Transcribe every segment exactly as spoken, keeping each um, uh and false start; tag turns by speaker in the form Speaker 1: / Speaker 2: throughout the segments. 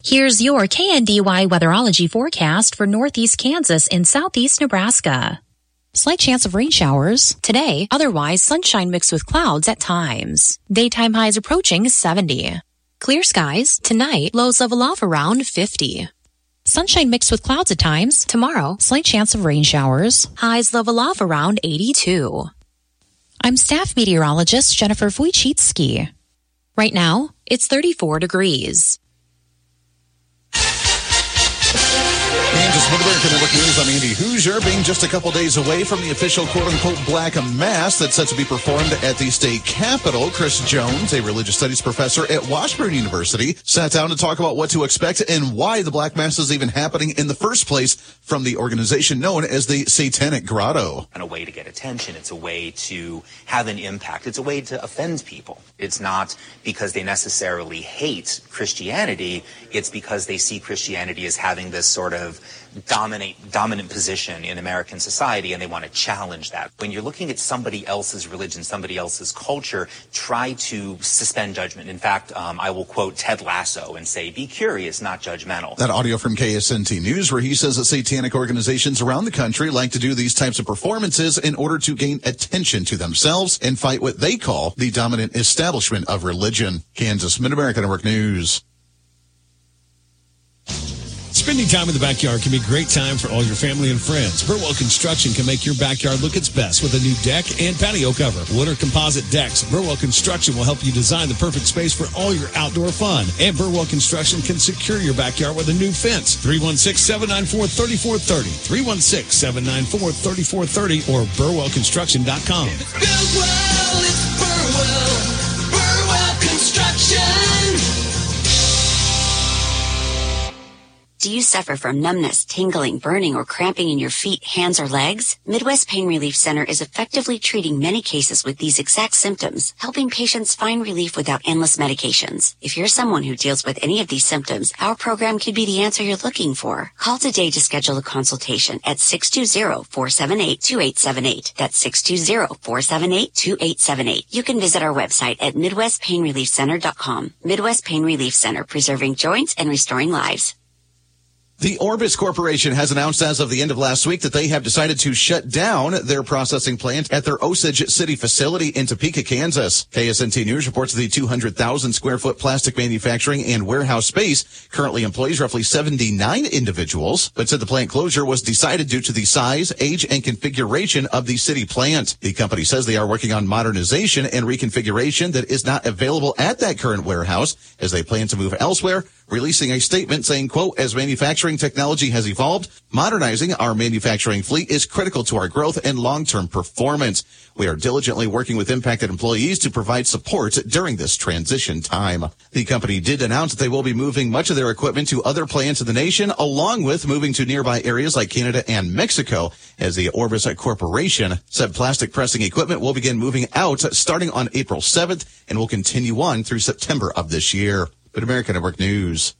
Speaker 1: Here's your K N D Y weatherology forecast for northeast Kansas and southeast Nebraska. Slight chance of rain showers today, otherwise sunshine mixed with clouds at times. Daytime highs approaching seventy. Clear skies tonight, lows level off around fifty. Sunshine mixed with clouds at times. Tomorrow, slight chance of rain showers. Highs level off around eighty-two. I'm staff meteorologist Jennifer Wojcicki. Right now, it's thirty-four degrees.
Speaker 2: Kansas Mid-America Network News, I'm Andy Hoosier. Being just a couple days away from the official quote-unquote Black Mass that's set to be performed at the state capitol, Chris Jones, a religious studies professor at Washburn University, sat down to talk about what to expect and why the Black Mass is even happening in the first place from the organization known as the Satanic Grotto.
Speaker 3: And a way to get attention. It's a way to have an impact. It's a way to offend people. It's not because they necessarily hate Christianity. It's because they see Christianity as having this sort of dominate dominant position in American society, and they want to challenge that. When you're looking at somebody else's religion, somebody else's culture, try to suspend judgment. In fact, um, I will quote Ted Lasso and say, be curious, not judgmental.
Speaker 2: That audio from K S N T News, where he says that satanic organizations around the country like to do these types of performances in order to gain attention to themselves and fight what they call the dominant establishment of religion. Kansas Mid-America Network News.
Speaker 4: Spending time in the backyard can be a great time for all your family and friends. Burwell Construction can make your backyard look its best with a new deck and patio cover. Wood or composite decks, Burwell Construction will help you design the perfect space for all your outdoor fun. And Burwell Construction can secure your backyard with a new fence. three one six, seven nine four, three four three zero. three one six, seven nine four, three four three zero or burwell construction dot com.
Speaker 5: If it's Burwell, it's Burwell. Burwell Construction.
Speaker 6: Do you suffer from numbness, tingling, burning, or cramping in your feet, hands, or legs? Midwest Pain Relief Center is effectively treating many cases with these exact symptoms, helping patients find relief without endless medications. If you're someone who deals with any of these symptoms, our program could be the answer you're looking for. Call today to schedule a consultation at six two zero, four seven eight, two eight seven eight. That's six two zero, four seven eight, two eight seven eight. You can visit our website at midwest pain relief center dot com. Midwest Pain Relief Center, preserving joints and restoring lives.
Speaker 2: The Orbis Corporation has announced as of the end of last week that they have decided to shut down their processing plant at their Osage City facility in Topeka, Kansas. K S N T News reports the two hundred thousand square foot plastic manufacturing and warehouse space currently employs roughly seventy-nine individuals, but said the plant closure was decided due to the size, age, and configuration of the city plant. The company says they are working on modernization and reconfiguration that is not available at that current warehouse as they plan to move elsewhere, releasing a statement saying, quote, as manufacturing technology has evolved, modernizing our manufacturing fleet is critical to our growth and long-term performance. We are diligently working with impacted employees to provide support during this transition time. The company did announce that they will be moving much of their equipment to other plants in the nation, along with moving to nearby areas like Canada and Mexico, as the Orbis Corporation said plastic pressing equipment will begin moving out starting on April seventh and will continue on through September of this year. But American Network News.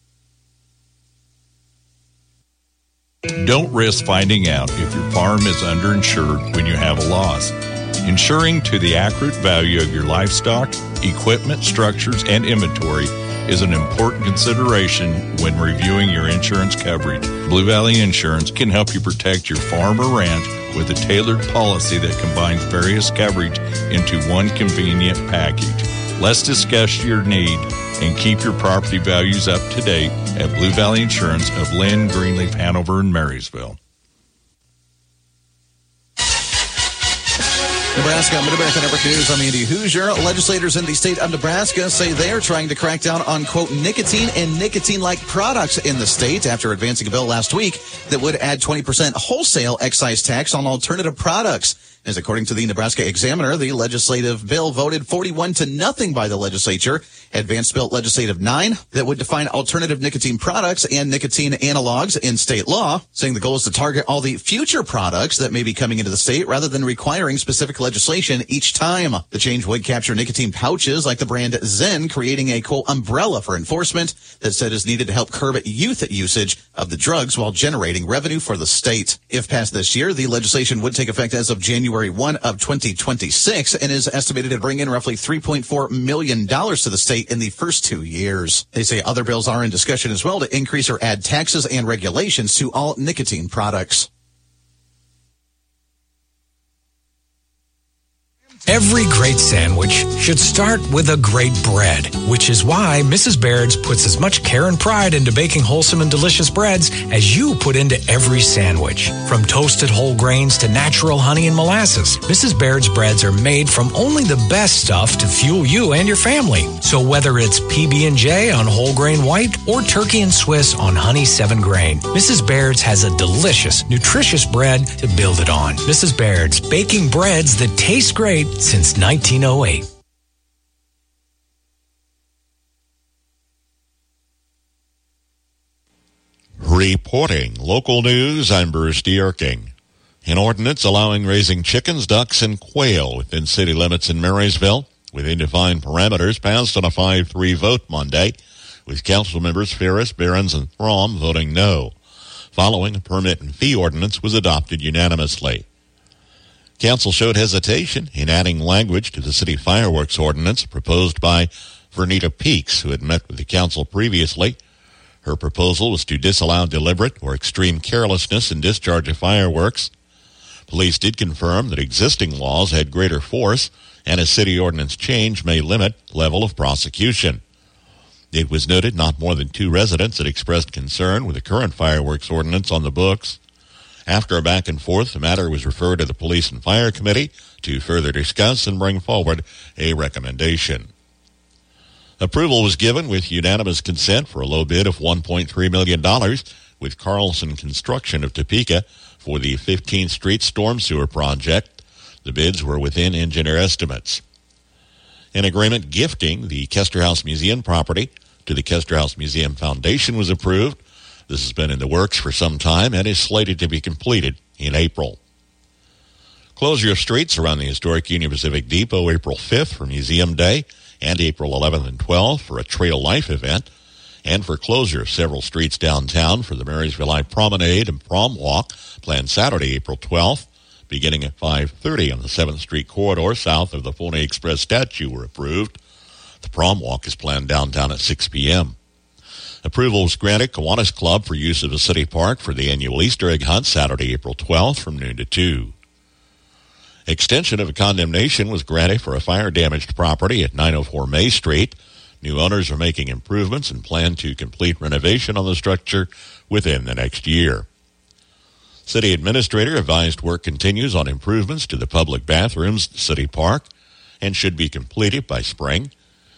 Speaker 7: Don't risk finding out if your farm is underinsured when you have a loss. Insuring to the accurate value of your livestock, equipment, structures, and inventory is an important consideration when reviewing your insurance coverage. Blue Valley Insurance can help you protect your farm or ranch with a tailored policy that combines various coverage into one convenient package. Let's discuss your need and keep your property values up to date at Blue Valley Insurance of Lynn, Greenleaf, Hanover, and Marysville.
Speaker 2: Nebraska Mid-America Network News. I'm Andy Hoosier. Legislators in the state of Nebraska say they are trying to crack down on, quote, nicotine and nicotine-like products in the state after advancing a bill last week that would add twenty percent wholesale excise tax on alternative products. As according to the Nebraska Examiner, the legislative bill voted forty-one to nothing by the legislature. Advanced Bill Legislative nine that would define alternative nicotine products and nicotine analogs in state law, saying the goal is to target all the future products that may be coming into the state rather than requiring specific legislation each time. The change would capture nicotine pouches like the brand Zen, creating a, quote, umbrella for enforcement that said is needed to help curb youth usage of the drugs while generating revenue for the state. If passed this year, the legislation would take effect as of January first of twenty twenty-six and is estimated to bring in roughly three point four million dollars to the state in the first two years. They say other bills are in discussion as well to increase or add taxes and regulations to all nicotine products.
Speaker 8: Every great sandwich should start with a great bread, which is why Missus Baird's puts as much care and pride into baking wholesome and delicious breads as you put into every sandwich. From toasted whole grains to natural honey and molasses, Missus Baird's breads are made from only the best stuff to fuel you and your family. So whether it's P B and J on whole grain white or turkey and Swiss on honey seven grain, Missus Baird's has a delicious, nutritious bread to build it on. Missus Baird's, baking breads that taste great since nineteen oh eight.
Speaker 9: Reporting local news, I'm Bruce Dierking. An ordinance allowing raising chickens, ducks, and quail within city limits in Marysville, within defined parameters, passed on a five three vote Monday, with council members Ferris, Behrens, and Throm voting no. Following, a permit and fee ordinance was adopted unanimously. Council showed hesitation in adding language to the city fireworks ordinance proposed by Vernita Peaks, who had met with the council previously. Her proposal was to disallow deliberate or extreme carelessness in discharge of fireworks. Police did confirm that existing laws had greater force, and a city ordinance change may limit level of prosecution. It was noted not more than two residents had expressed concern with the current fireworks ordinance on the books. After a back and forth, the matter was referred to the Police and Fire Committee to further discuss and bring forward a recommendation. Approval was given with unanimous consent for a low bid of one point three million dollars with Carlson Construction of Topeka for the fifteenth Street Storm Sewer Project. The bids were within engineer estimates. An agreement gifting the Kester House Museum property to the Kester House Museum Foundation was approved. This has been in the works for some time and is slated to be completed in April. Closure of streets around the historic Union Pacific Depot April fifth for Museum Day and April eleventh and twelfth for a Trail Life event, and for closure of several streets downtown for the Marysville Eye Promenade and Prom Walk planned Saturday, April twelfth, beginning at five thirty on the seventh Street corridor south of the Pony Express statue were approved. The Prom Walk is planned downtown at six p.m. Approval was granted Kiwanis Club for use of the city park for the annual Easter egg hunt Saturday, April twelfth from noon to two. Extension of a condemnation was granted for a fire-damaged property at nine oh four May Street. New owners are making improvements and plan to complete renovation on the structure within the next year. City Administrator advised work continues on improvements to the public bathrooms at the city park and should be completed by spring.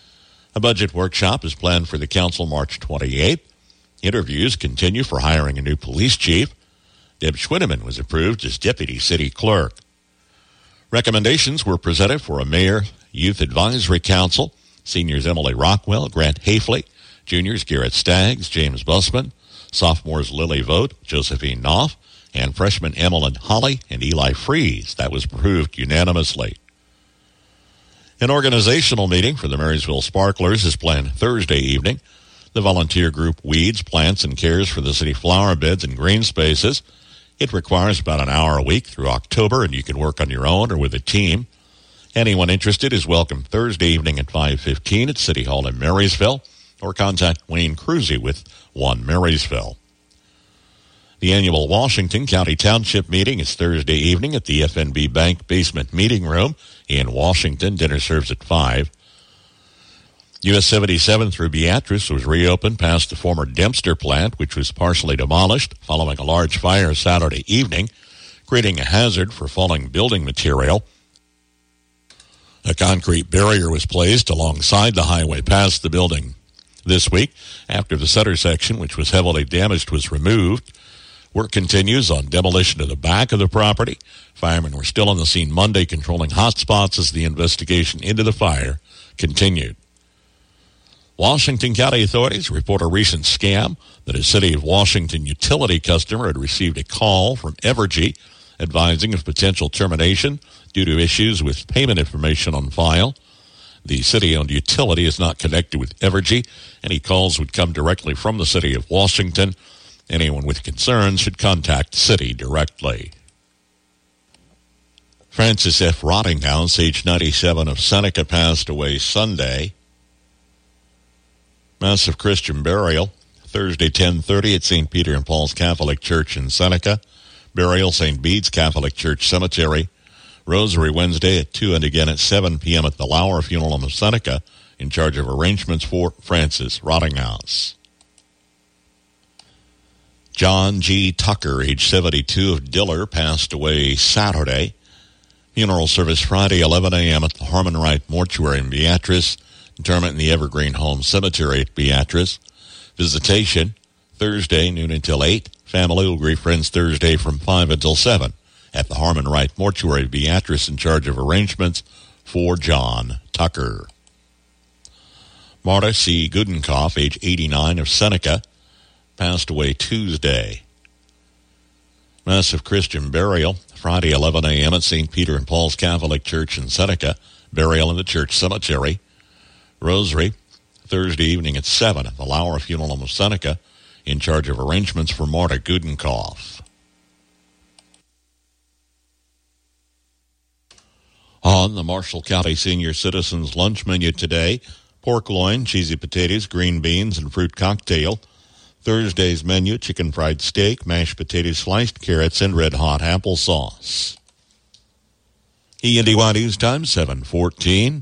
Speaker 9: A budget workshop is planned for the council March twenty-eighth. Interviews continue for hiring a new police chief. Deb Schwinneman was approved as deputy city clerk. Recommendations were presented for a mayor youth advisory council. Seniors Emily Rockwell, Grant Hafley, juniors Garrett Staggs, James Busman, sophomores Lily Vogt, Josephine Knopf, and freshmen Emmeline Holly and Eli Freeze. That was approved unanimously. An organizational meeting for the Marysville Sparklers is planned Thursday evening. The volunteer group weeds, plants, and cares for the city flower beds and green spaces. It requires about an hour a week through October, and you can work on your own or with a team. Anyone interested is welcome Thursday evening at five fifteen at City Hall in Marysville, or contact Wayne Cruzy with One Marysville. The annual Washington County Township meeting is Thursday evening at the F N B Bank Basement Meeting Room in Washington. Dinner serves at five. U S seventy-seven through Beatrice was reopened past the former Dempster plant, which was partially demolished following a large fire Saturday evening, creating a hazard for falling building material. A concrete barrier was placed alongside the highway past the building this week after the center section, which was heavily damaged, was removed. Work continues on demolition of the back of the property. Firemen were still on the scene Monday controlling hot spots as the investigation into the fire continued. Washington County authorities report a recent scam that a City of Washington utility customer had received a call from Evergy advising of potential termination due to issues with payment information on file. The city-owned utility is not connected with Evergy. Any calls would come directly from the city of Washington. Anyone with concerns should contact the city directly. Francis F. Rottinghouse, age ninety-seven, of Seneca, passed away Sunday. Massive Christian burial, Thursday, ten thirty at Saint Peter and Paul's Catholic Church in Seneca. Burial, Saint Bede's Catholic Church Cemetery. Rosary Wednesday at two and again at seven p.m. at the Lauer Funeral Home of Seneca, in charge of arrangements for Francis Rottinghouse. John G. Tucker, age seventy-two, of Diller, passed away Saturday. Funeral service Friday, eleven a.m. at the Harmon Wright Mortuary in Beatrice. Interment in the Evergreen Home Cemetery at Beatrice. Visitation Thursday, noon until eight. Family will greet friends Thursday from five until seven. At the Harmon Wright Mortuary, Beatrice, in charge of arrangements for John Tucker. Marta C. Gudenkoff, age eighty-nine, of Seneca, passed away Tuesday. Massive Christian burial, Friday, eleven a.m. at Saint Peter and Paul's Catholic Church in Seneca. Burial in the church cemetery. Rosary, Thursday evening at seven at the Lauer Funeral Home of Seneca, in charge of arrangements for Marta Gudenkoff. On the Marshall County Senior Citizens Lunch Menu today, pork loin, cheesy potatoes, green beans, and fruit cocktail. Thursday's menu, chicken fried steak, mashed potatoes, sliced carrots, and red-hot applesauce. E N D Y News Time, seven fourteen.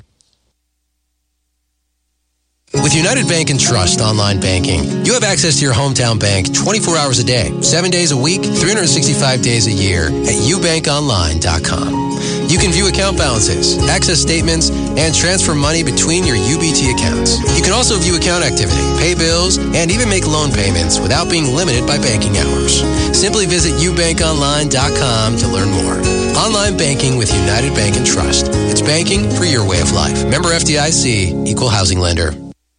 Speaker 10: With United Bank and Trust online banking, you have access to your hometown bank twenty-four hours a day, seven days a week, three hundred sixty-five days a year at u bank online dot com. You can view account balances, access statements, and transfer money between your U B T accounts. You can also view account activity, pay bills, and even make loan payments without being limited by banking hours. Simply visit u bank online dot com to learn more. Online banking with United Bank and Trust. It's banking for your way of life. Member F D I C, Equal Housing Lender.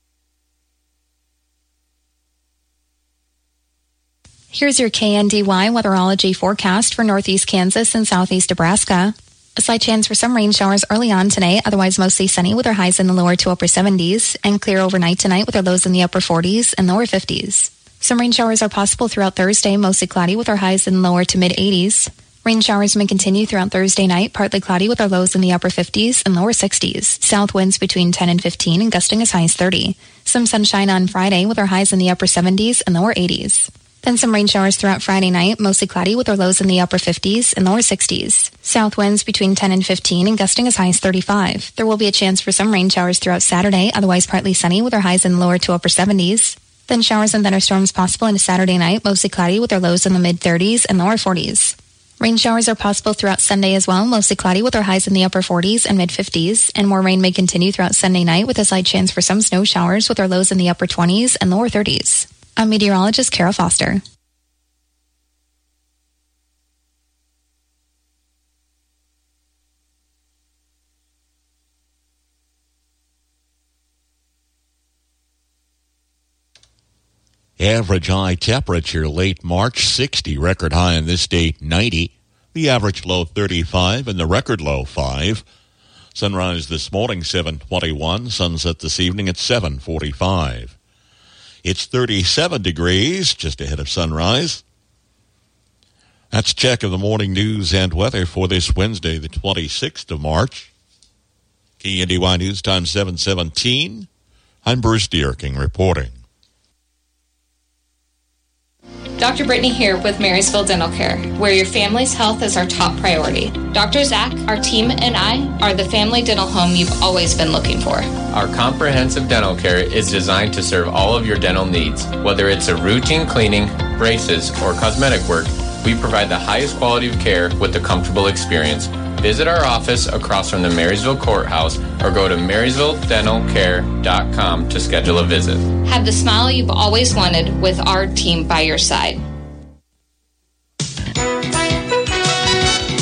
Speaker 1: Here's your K N D Y weatherology forecast for northeast Kansas and southeast Nebraska. A slight chance for some rain showers early on today, otherwise mostly sunny with our highs in the lower to upper seventies, and clear overnight tonight with our lows in the upper forties and lower fifties. Some rain showers are possible throughout Thursday, mostly cloudy with our highs in the lower to mid eighties. Rain showers may continue throughout Thursday night, partly cloudy with our lows in the upper fifties and lower sixties. South winds between ten and fifteen and gusting as high as thirty. Some sunshine on Friday with our highs in the upper seventies and lower eighties. Then some rain showers throughout Friday night, mostly cloudy with our lows in the upper fifties and lower sixties. South winds between ten and fifteen and gusting as high as thirty-five. There will be a chance for some rain showers throughout Saturday, otherwise partly sunny with our highs in the lower to upper seventies. Then showers and thunderstorms possible into Saturday night, mostly cloudy with our lows in the mid thirties and lower forties. Rain showers are possible throughout Sunday as well, mostly cloudy with our highs in the upper forties and mid fifties, and more rain may continue throughout Sunday night with a slight chance for some snow showers with our lows in the upper twenties and lower thirties. I'm meteorologist Kara Foster.
Speaker 9: Average high temperature late March, sixty. Record high in this state, ninety. The average low, thirty-five, and the record low, five. Sunrise this morning, seven twenty-one. Sunset this evening at seven forty-five. It's thirty-seven degrees, just ahead of sunrise. That's a check of the morning news and weather for this Wednesday, the twenty-sixth of March. K N D Y News Time, seven seventeen. I'm Bruce Dierking reporting.
Speaker 11: Doctor Brittany here with Marysville Dental Care, where your family's health is our top priority. Doctor Zach, our team, and I are the family dental home you've always been looking for.
Speaker 12: Our comprehensive dental care is designed to serve all of your dental needs. Whether it's a routine cleaning, braces, or cosmetic work, we provide the highest quality of care with a comfortable experience. Visit our office across from the Marysville Courthouse or go to marysville dental care dot com to schedule a visit.
Speaker 11: Have the smile you've always wanted with our team by your side.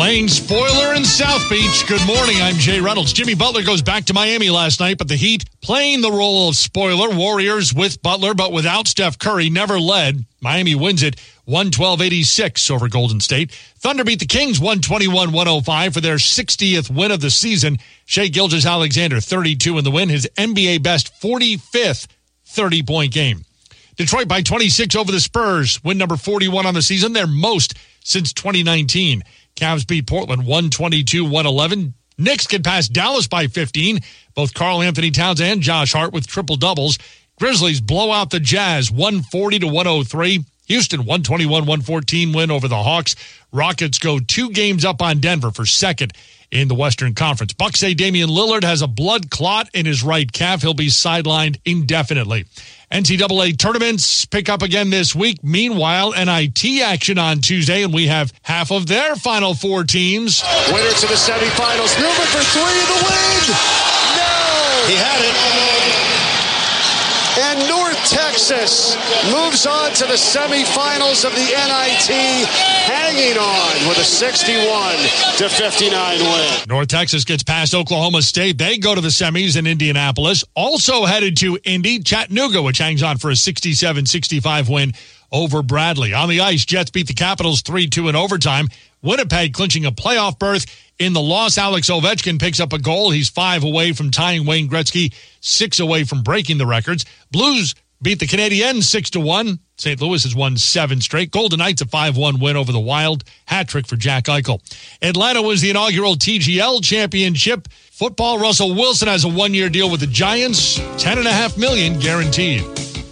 Speaker 13: Playing spoiler in South Beach. Good morning, I'm Jay Reynolds. Jimmy Butler goes back to Miami last night, but the Heat playing the role of spoiler. Warriors with Butler, but without Steph Curry, never led. Miami wins it one twelve eighty-six over Golden State. Thunder beat the Kings one twenty-one one oh five for their sixtieth win of the season. Shai Gilgeous-Alexander, thirty-two in the win, his N B A best forty-fifth thirty-point game. Detroit by twenty-six over the Spurs, win number forty-one on the season, their most since twenty nineteen. Cavs beat Portland one twenty-two one eleven. Knicks get past Dallas by fifteen. Both Karl Anthony Towns and Josh Hart with triple doubles. Grizzlies blow out the Jazz one forty to one oh three. Houston one twenty-one one fourteen win over the Hawks. Rockets go two games up on Denver for second in the Western Conference. Bucks say Damian Lillard has a blood clot in his right calf. He'll be sidelined indefinitely. N C double A tournaments pick up again this week. Meanwhile, N I T action on Tuesday, and we have half of their Final Four teams.
Speaker 14: Winner to the semifinals. Newman for three in the win. No!
Speaker 15: He had it.
Speaker 14: And North Texas moves on to the semifinals of the N I T, hanging on with a sixty-one to fifty-nine win.
Speaker 13: North Texas gets past Oklahoma State. They go to the semis in Indianapolis. Also headed to Indy, Chattanooga, which hangs on for a sixty-seven sixty-five win over Bradley. On the ice, Jets beat the Capitals three two in overtime. Winnipeg clinching a playoff berth. In the loss, Alex Ovechkin picks up a goal. He's five away from tying Wayne Gretzky, six away from breaking the records. Blues beat the Canadiens six to one. Saint Louis has won seven straight. Golden Knights a five one win over the Wild. Hat trick for Jack Eichel. Atlanta was the inaugural T G L championship. Football, Russell Wilson has a one-year deal with the Giants. ten point five million dollars guaranteed.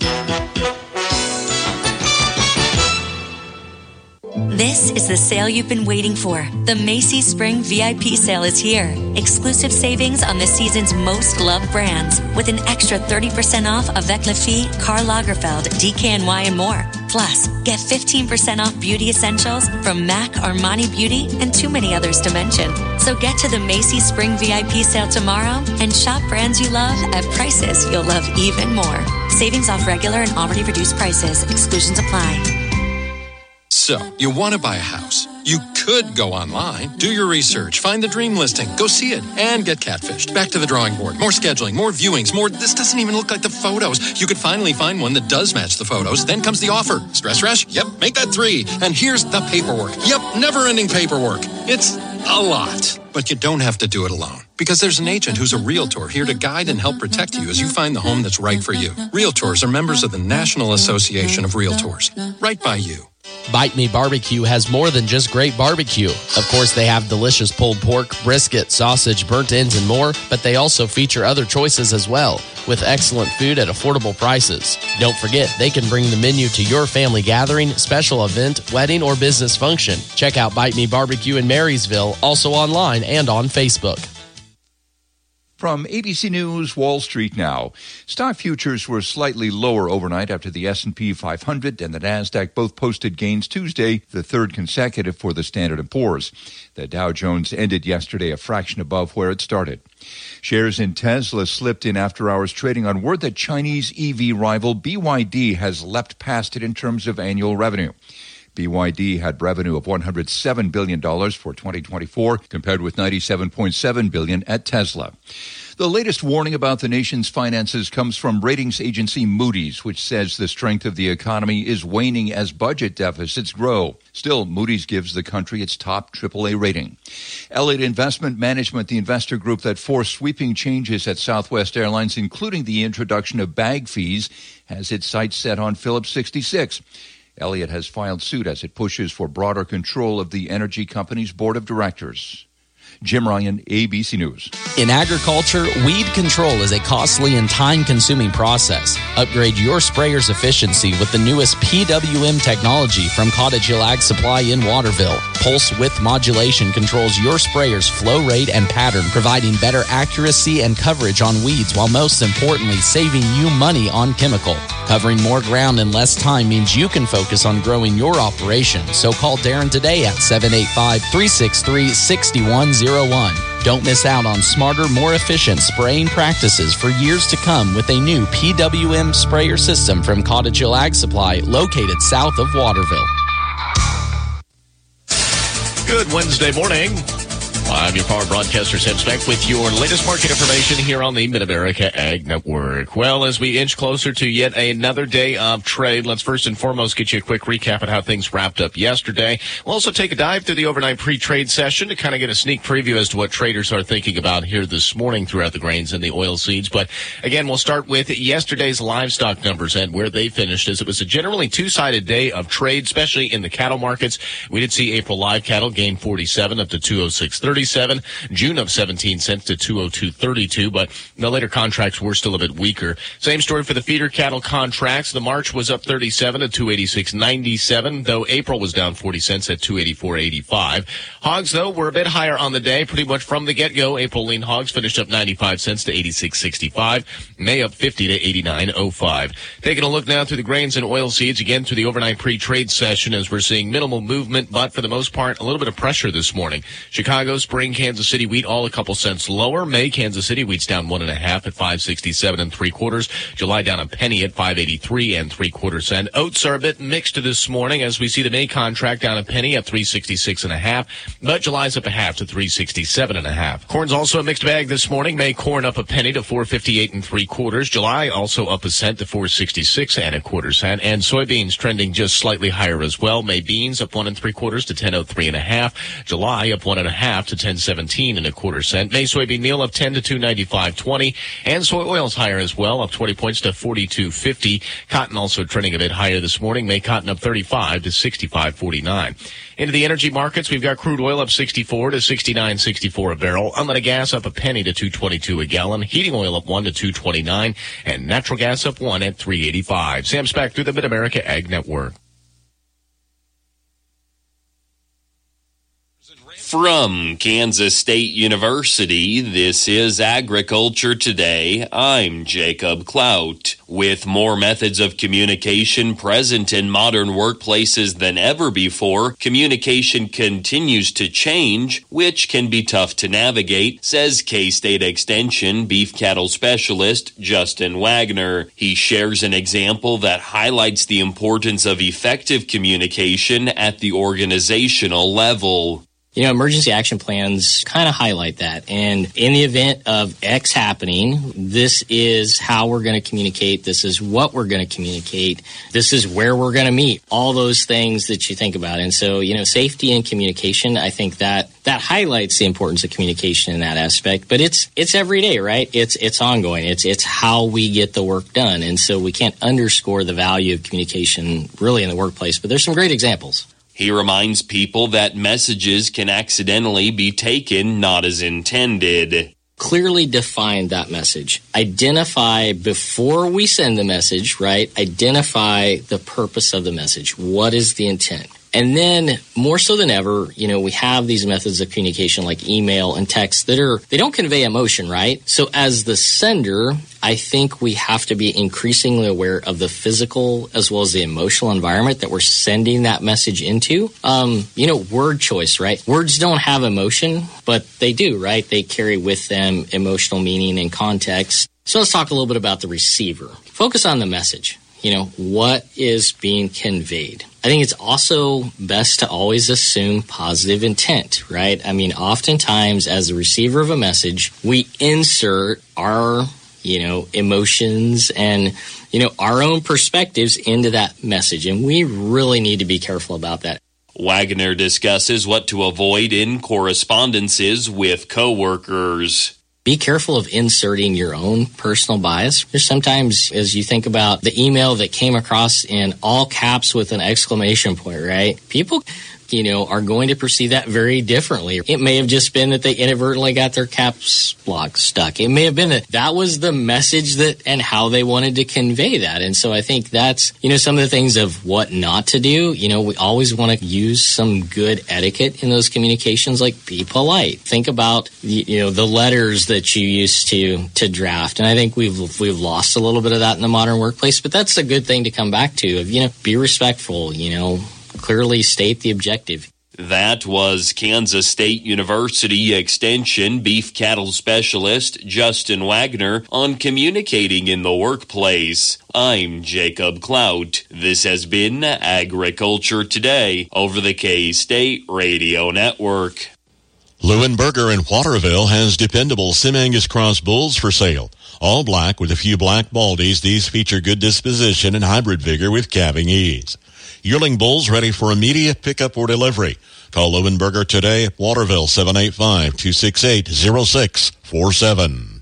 Speaker 16: This is the sale you've been waiting for. The Macy's Spring V I P sale is here. Exclusive savings on the season's most loved brands with an extra thirty percent off Avec La Fille, Karl Lagerfeld, D K N Y, and more. Plus, get fifteen percent off beauty essentials from MAC, Armani Beauty, and too many others to mention. So get to the Macy's Spring V I P sale tomorrow and shop brands you love at prices you'll love even more. Savings off regular and already reduced prices. Exclusions apply.
Speaker 17: So, you want to buy a house. You could go online, do your research, find the dream listing, go see it, and get catfished. Back to the drawing board. More scheduling, more viewings, more, this doesn't even look like the photos. You could finally find one that does match the photos. Then comes the offer. Stress rush? Yep, make that three. And here's the paperwork. Yep, never-ending paperwork. It's a lot. But you don't have to do it alone. Because there's an agent who's a realtor here to guide and help protect you as you find the home that's right for you. Realtors are members of the National Association of Realtors. Right by you.
Speaker 18: Bite Me Barbecue has more than just great barbecue. Of course, they have delicious pulled pork, brisket, sausage, burnt ends, and more, but they also feature other choices as well, with excellent food at affordable prices. Don't forget, they can bring the menu to your family gathering, special event, wedding, or business function. Check out Bite Me Barbecue in Marysville, also online and on Facebook.
Speaker 19: From A B C News, Wall Street now. Stock futures were slightly lower overnight after the S and P five hundred and the NASDAQ both posted gains Tuesday, the third consecutive for the Standard and Poor's. The Dow Jones ended yesterday a fraction above where it started. Shares in Tesla slipped in after hours trading on word that Chinese E V rival B Y D has leapt past it in terms of annual revenue. B Y D had revenue of one hundred seven billion dollars for twenty twenty-four, compared with ninety-seven point seven billion dollars at Tesla. The latest warning about the nation's finances comes from ratings agency Moody's, which says the strength of the economy is waning as budget deficits grow. Still, Moody's gives the country its top triple A rating. Elliott Investment Management, the investor group that forced sweeping changes at Southwest Airlines, including the introduction of bag fees, has its sights set on Phillips sixty-six. Elliott has filed suit as it pushes for broader control of the energy company's board of directors. Jim Ryan, A B C News.
Speaker 18: In agriculture, weed control is a costly and time-consuming process. Upgrade your sprayer's efficiency with the newest P W M technology from Cottage Hill Ag Supply in Waterville. Pulse width modulation controls your sprayer's flow rate and pattern, providing better accuracy and coverage on weeds, while most importantly, saving you money on chemical. Covering more ground in less time means you can focus on growing your operation. So call Darren today at seven eight five, three six three, six one zero one. Don't miss out on smarter, more efficient spraying practices for years to come with a new P W M sprayer system from Cottage Hill Ag Supply, located south of Waterville.
Speaker 15: Good Wednesday morning. I'm your power broadcaster, Sam Speck, with your latest market information here on the Mid-America Ag Network. Well, as we inch closer to yet another day of trade, let's first and foremost get you a quick recap of how things wrapped up yesterday. We'll also take a dive through the overnight pre-trade session to kind of get a sneak preview as to what traders are thinking about here this morning throughout the grains and the oilseeds. But again, we'll start with yesterday's livestock numbers and where they finished, as it was a generally two-sided day of trade, especially in the cattle markets. We did see April live cattle gain forty-seven up to two oh six thirty. June up seventeen cents to two oh two thirty-two, but the later contracts were still a bit weaker. Same story for the feeder cattle contracts. The March was up thirty-seven to two eighty-six ninety-seven, though April was down forty cents at two eighty-four eighty-five. Hogs, though, were a bit higher on the day, pretty much from the get-go. April lean hogs finished up ninety-five cents to eighty-six sixty-five. May up fifty to eighty-nine oh five. Taking a look now through the grains and oilseeds, again through the overnight pre-trade session, as we're seeing minimal movement, but for the most part, a little bit of pressure this morning. Chicago, Spring, Kansas City wheat all a couple cents lower. May, Kansas City wheat's down one and a half at five sixty-seven and three quarters. July down a penny at five eighty-three and three quarters cent. Oats are a bit mixed this morning, as we see the May contract down a penny at three sixty-six and a half, but July's up a half to three sixty-seven and a half. Corn's also a mixed bag this morning. May corn up a penny to four fifty-eight and three quarters. July also up a cent to four sixty-six and a quarter cent. And soybeans trending just slightly higher as well. May beans up one and three quarters to ten oh three and a half. July up one and a half to ten seventeen and a quarter cent. May soybean meal up ten to two ninety-five twenty, and soy oil's higher as well, up twenty points to forty-two fifty. Cotton also trending a bit higher this morning. May cotton up thirty-five to sixty-five forty-nine. Into the energy markets, we've got crude oil up sixty-four to sixty-nine sixty-four a barrel. Unleaded gas up a penny to two twenty-two a gallon. Heating oil up one to two twenty-nine, and natural gas up one at three eighty-five. Sam Speck through the Mid-America Ag Network.
Speaker 20: From Kansas State University, this is Agriculture Today. I'm Jacob Clout. With more methods of communication present in modern workplaces than ever before, communication continues to change, which can be tough to navigate, says K-State Extension beef cattle specialist Justin Wagner. He shares an example that highlights the importance of effective communication at the organizational level.
Speaker 21: You know, emergency action plans kind of highlight that. And in the event of X happening, this is how we're going to communicate. This is what we're going to communicate. This is where we're going to meet. All those things that you think about. And so, you know, safety and communication, I think that that highlights the importance of communication in that aspect. But it's it's every day, right? It's it's ongoing. It's it's how we get the work done. And so we can't underscore the value of communication really in the workplace. But there's some great examples.
Speaker 20: He reminds people that messages can accidentally be taken not as intended.
Speaker 21: Clearly define that message. Identify before we send the message, right? Identify the purpose of the message. What is the intent? And then more so than ever, you know, we have these methods of communication like email and text that are, they don't convey emotion, right? So as the sender, I think we have to be increasingly aware of the physical as well as the emotional environment that we're sending that message into. Um, you know, word choice, right? Words don't have emotion, but they do, right? They carry with them emotional meaning and context. So let's talk a little bit about the receiver. Focus on the message. You know, what is being conveyed? I think it's also best to always assume positive intent, right? I mean, oftentimes as a receiver of a message, we insert our, you know, emotions and, you know, our own perspectives into that message. And we really need to be careful about that.
Speaker 20: Wagner discusses what to avoid in correspondences with coworkers.
Speaker 21: Be careful of inserting your own personal bias. There's sometimes, as you think about the email that came across in all caps with an exclamation point, right? People, you know, are going to perceive that very differently. It may have just been that they inadvertently got their caps lock stuck. It may have been that that was the message that and how they wanted to convey that. And so I think that's, you know, some of the things of what not to do. You know, we always want to use some good etiquette in those communications, like be polite. Think about, you know, the letters that you used to to draft. And I think we've we've lost a little bit of that in the modern workplace, but that's a good thing to come back to. Of, you know, be respectful, you know, clearly state the objective.
Speaker 20: That was Kansas State University Extension beef cattle specialist Justin Wagner on communicating in the workplace. I'm Jacob Clout. This has been Agriculture Today over the K-State Radio Network.
Speaker 9: Leuenberger in Waterville has dependable Sim-Angus Cross bulls for sale. All black with a few black baldies. These feature good disposition and hybrid vigor with calving ease. Yearling bulls ready for immediate pickup or delivery. Call Leuenberger today at Waterville, seven eight five, two six eight, zero six four seven.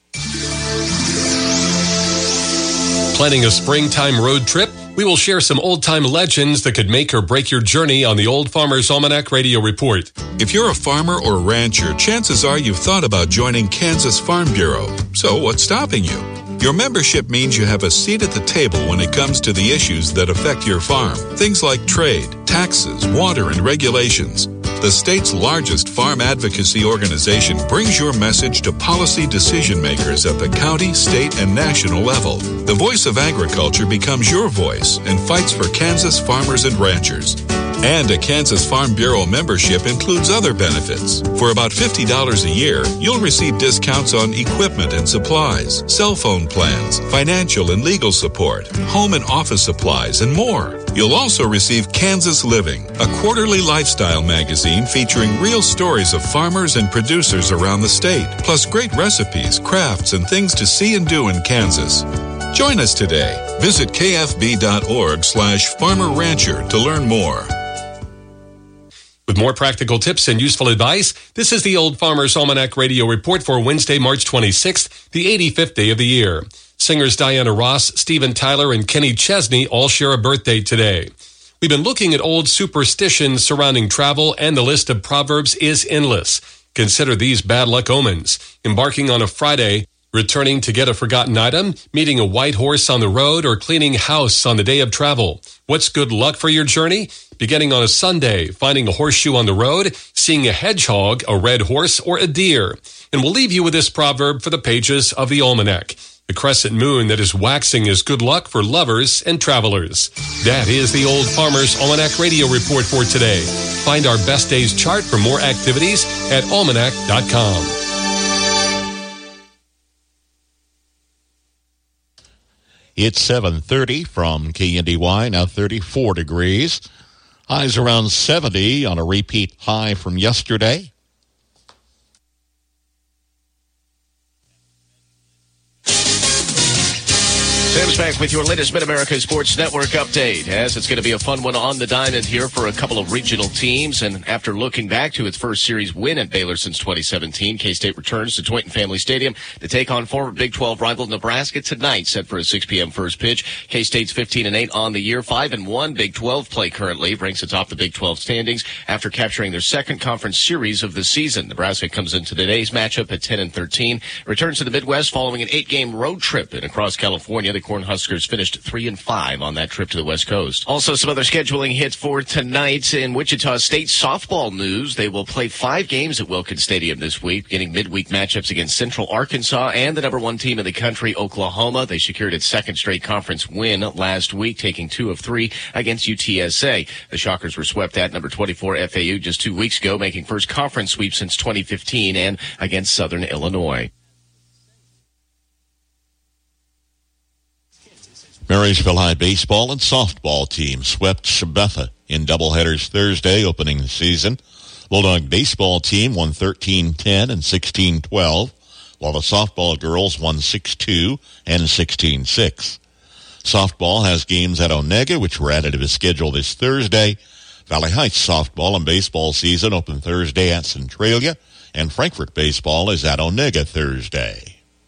Speaker 17: Planning a springtime road trip? We will share some old-time legends that could make or break your journey on the Old Farmer's Almanac Radio Report.
Speaker 3: If you're a farmer or rancher, chances are you've thought about joining Kansas Farm Bureau. So what's stopping you? Your membership means you have a seat at the table when it comes to the issues that affect your farm. Things like trade, taxes, water, and regulations. The state's largest farm advocacy organization brings your message to policy decision makers at the county, state, and national level. The voice of agriculture becomes your voice and fights for Kansas farmers and ranchers. And a Kansas Farm Bureau membership includes other benefits. For about fifty dollars a year, you'll receive discounts on equipment and supplies, cell phone plans, financial and legal support, home and office supplies, and more. You'll also receive Kansas Living, a quarterly lifestyle magazine featuring real stories of farmers and producers around the state, plus great recipes, crafts, and things to see and do in Kansas. Join us today. Visit kfb.org slash farmer rancher to learn more.
Speaker 17: With more practical tips and useful advice, this is the Old Farmer's Almanac Radio Report for Wednesday, March twenty-sixth, the eighty-fifth day of the year. Singers Diana Ross, Steven Tyler, and Kenny Chesney all share a birthday today. We've been looking at old superstitions surrounding travel, and the list of proverbs is endless. Consider these bad luck omens: embarking on a Friday, returning to get a forgotten item, meeting a white horse on the road, or cleaning house on the day of travel. What's good luck for your journey? Beginning on a Sunday, finding a horseshoe on the road, seeing a hedgehog, a red horse, or a deer. And we'll leave you with this proverb for the pages of the almanac: the crescent moon that is waxing is good luck for lovers and travelers. That is the Old Farmer's Almanac Radio Report for today. Find our best days chart for more activities at almanac dot com.
Speaker 9: It's seven thirty from K N D Y, now thirty-four degrees. Highs around seventy on a repeat high from yesterday.
Speaker 15: Sam's back with your latest Mid-America Sports Network update, as it's going to be a fun one on the diamond here for a couple of regional teams. And after looking back to its first series win at Baylor since twenty seventeen, K-State returns to Tointon Family Stadium to take on former Big twelve rival Nebraska tonight, set for a six p.m. first pitch. K-State's fifteen and eight on the year, five and one Big twelve play currently, ranks atop the Big twelve standings after capturing their second conference series of the season. Nebraska comes into today's matchup at ten and thirteen, returns to the Midwest following an eight-game road trip and across California. The Cornhuskers finished three and five on that trip to the West Coast. Also, some other scheduling hits for tonight in Wichita State softball news. They will play five games at Wilkins Stadium this week, getting midweek matchups against Central Arkansas and the number one team in the country, Oklahoma. They secured its second straight conference win last week, taking two of three against U T S A. The Shockers were swept at number twenty-four F A U just two weeks ago, making first conference sweep since twenty fifteen and against Southern Illinois.
Speaker 9: Marysville High baseball and softball teams swept Shabetha in doubleheaders Thursday, opening the season. Bulldog baseball team won thirteen ten and sixteen twelve, while the softball girls won six two and sixteen six. Softball has games at Onega, which were added to the schedule this Thursday. Valley Heights softball and baseball season open Thursday at Centralia, and Frankfort baseball is at Onega Thursday.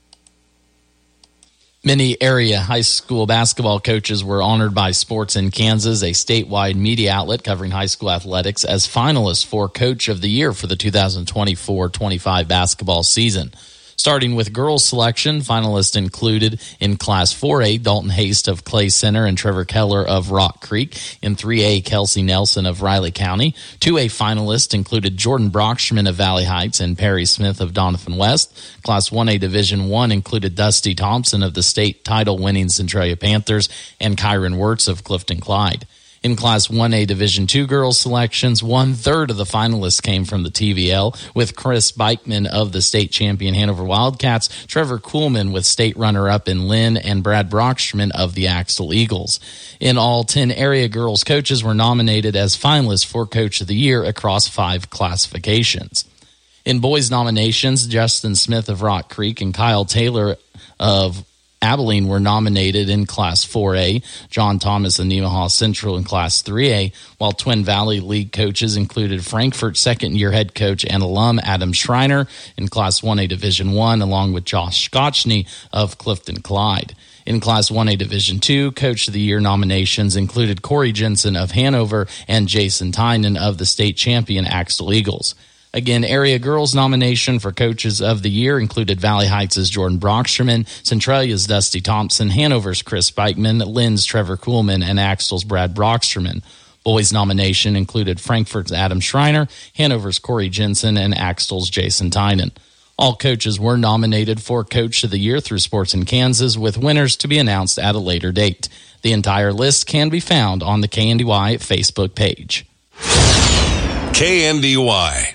Speaker 18: Many area high school basketball coaches were honored by Sports in Kansas, a statewide media outlet covering high school athletics, as finalists for Coach of the Year for the two thousand twenty-four twenty-five basketball season. Starting with girls selection, finalists included in Class four A, Dalton Haste of Clay Center and Trevor Keller of Rock Creek. In three A, Kelsey Nelson of Riley County. two A finalists included Jordan Brockschman of Valley Heights and Perry Smith of Donovan West. Class one A Division one included Dusty Thompson of the state title-winning Centralia Panthers and Kyron Wirtz of Clifton Clyde. In Class one A Division two girls selections, one-third of the finalists came from the T V L, with Chris Beichman of the state champion Hanover Wildcats, Trevor Kuhlman with state runner-up in Lynn, and Brad Brockstrom of the Axtell Eagles. In all, ten area girls coaches were nominated as finalists for Coach of the Year across five classifications. In boys nominations, Justin Smith of Rock Creek and Kyle Taylor of Abilene were nominated in Class four A, John Thomas of Nemaha Central in Class three A, while Twin Valley League coaches included Frankfort second-year head coach and alum Adam Schreiner in Class one A Division one, along with Josh Scotchney of Clifton Clyde. In Class one A Division two, Coach of the Year nominations included Corey Jensen of Hanover and Jason Tynan of the state champion Axtell Eagles. Again, area girls nomination for Coaches of the Year included Valley Heights' Jordan Brockstrom, Centralia's Dusty Thompson, Hanover's Chris Beichman, Lynn's Trevor Kuhlman, and Axtell's Brad Brockstrom. Boys nomination included Frankfort's Adam Schreiner, Hanover's Corey Jensen, and Axtell's Jason Tynan. All coaches were nominated for Coach of the Year through Sports in Kansas, with winners to be announced at a later date. The entire list can be found on the K N D Y Facebook page.
Speaker 4: K N D Y.